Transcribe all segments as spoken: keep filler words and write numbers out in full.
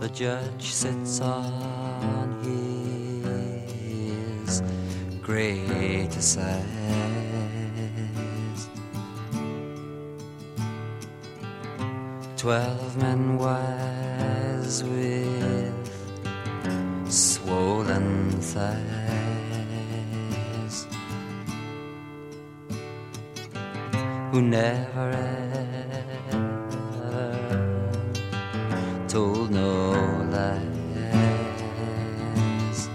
the judge sits on his great assize. Twelve men wise with swollen thighs, who never ever told no lies,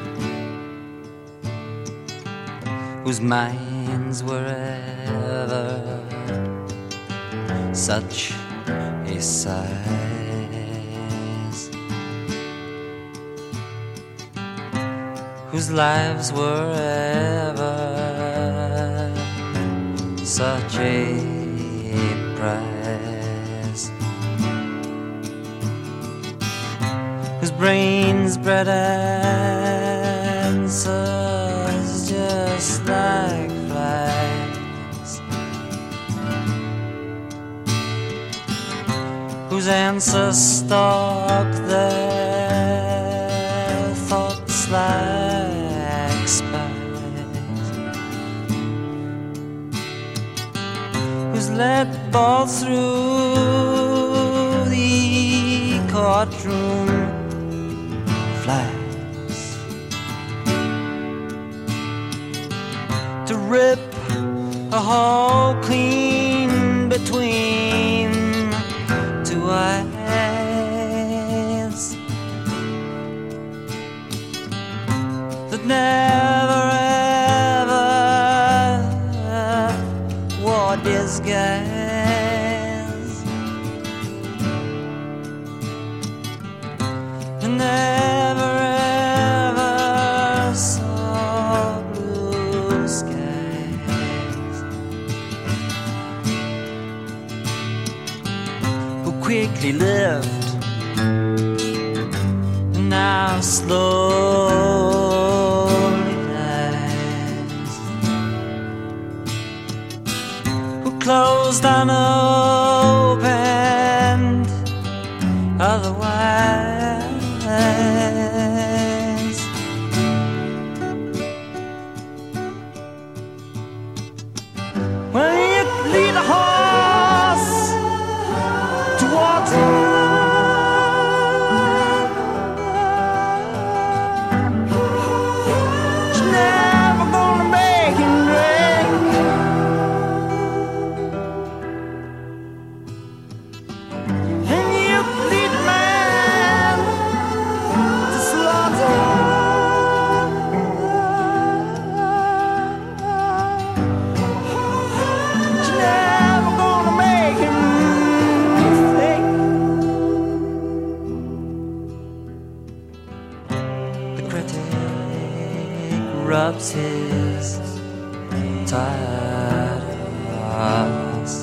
whose minds were ever such a size, whose lives were ever such a prize, whose brains bred answers just like flies, whose answers stalk their thoughts like spies, who's let balls through the courtroom flies, to rip a hole clean between two eyes that never ever wore disguise, and never ever saw blue skies, who quickly lived and now slowly dies, who closed unopened otherwise. Well, you lead a horse to water, it's never gonna make him drink. And you lead a man to slaughter, it's never gonna make him think. The critic rubs his tired eyes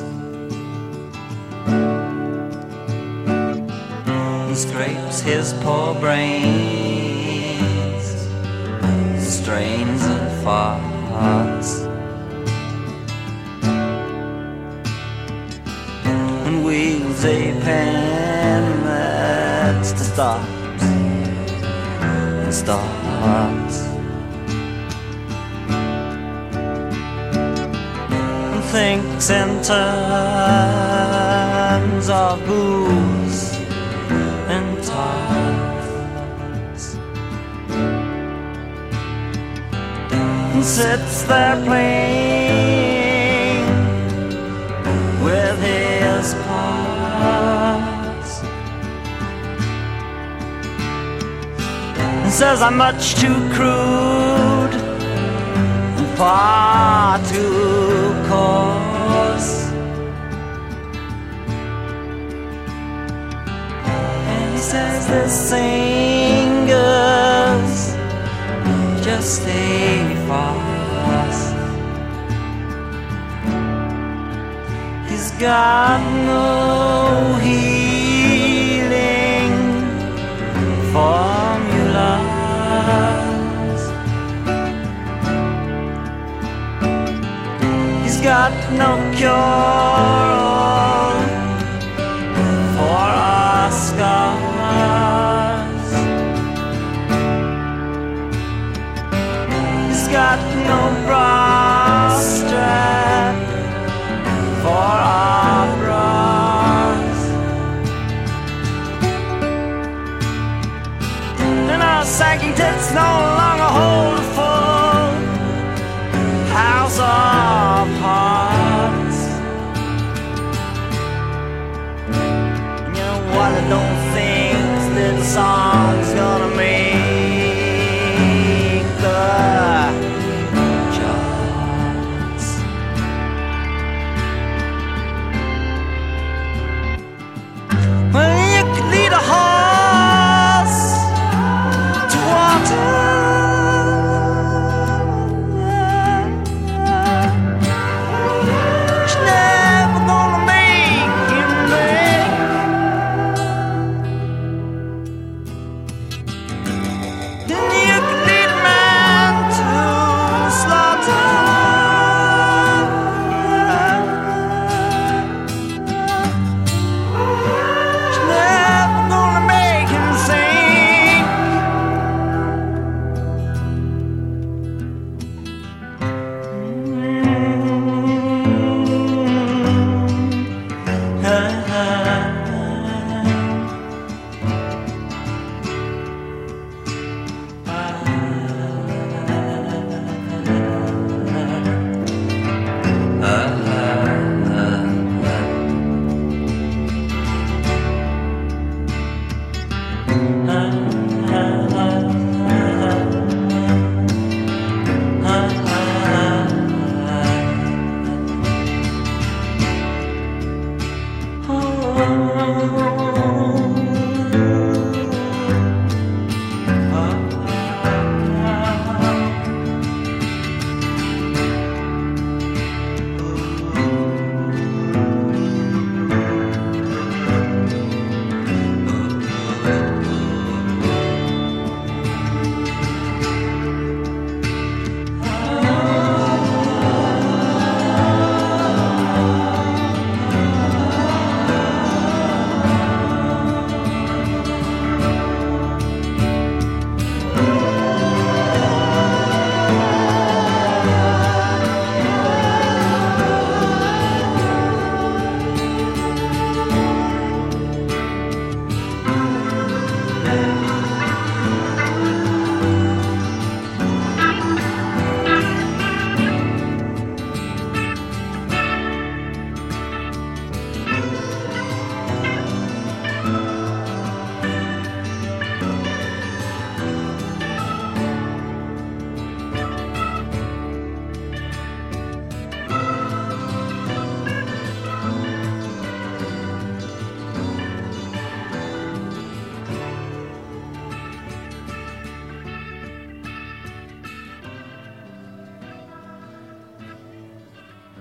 and scrapes his poor brains, strains and farts, and wields a pen that stops and starts, and thinks in terms of booze and tarts, and sits there playing with his parts, and says I'm much too crude and far too coarse, and he says this singer's just a farce. He's got no healing formulas, he's got no cure for our scars. sagging tits no longer hold a full house of hearts. You know what, I don't think this song